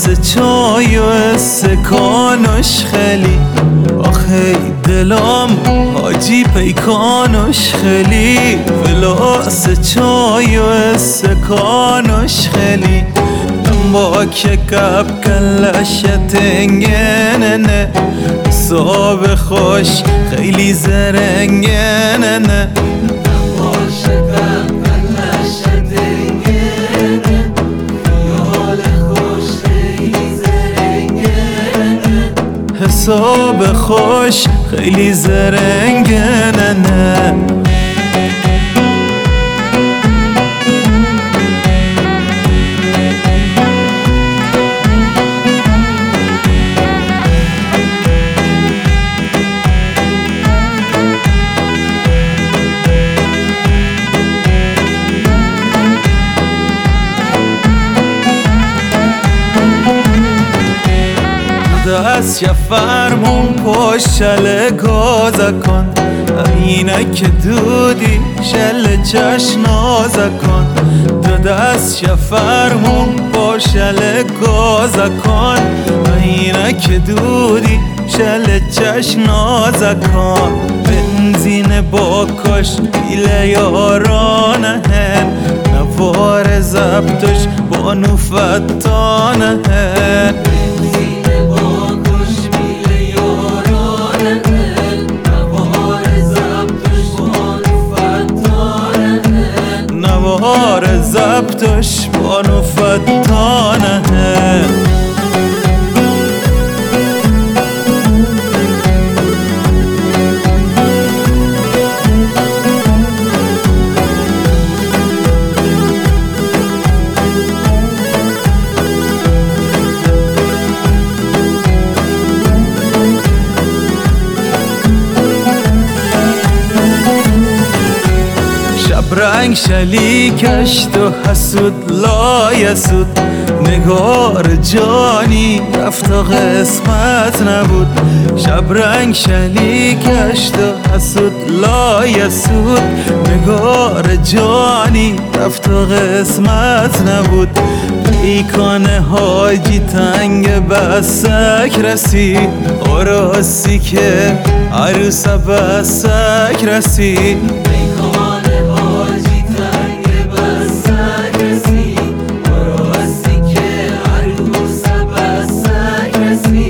چای و استکانش خیلی آخه دلم حاجی پیکانش خیلی فلاس چای و استکانش خیلی با که کب کلش تنگنه صاب خوش خیلی زرنگنه حساب خوش خیلی زرنگنه دست یه فرمون پشل گازه کن اینه که دودی شل چشنازه کن دو دست یه فرمون پشل گازه کن اینه که دودی شل چشنازه کن بنزین باکش بیل یارانه هن نوار زبطش بانو فتانه هن نوار زبطش بانو فتانه رنگ شلیکش تو حسود لایسود نگار جانی رفت و قسمت نبود شب رنگ شلیکش تو حسود لایسود نگار جانی رفت و قسمت نبود پیکان حاجی تنگ بسک رسید آراسی که عروس بسک رسید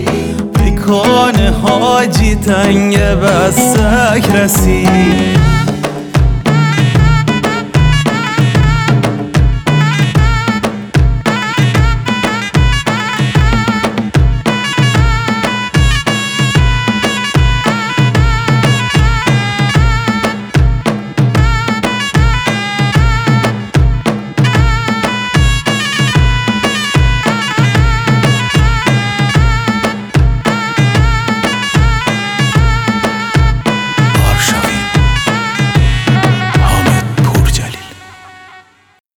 حاجی تنگ بسک رسید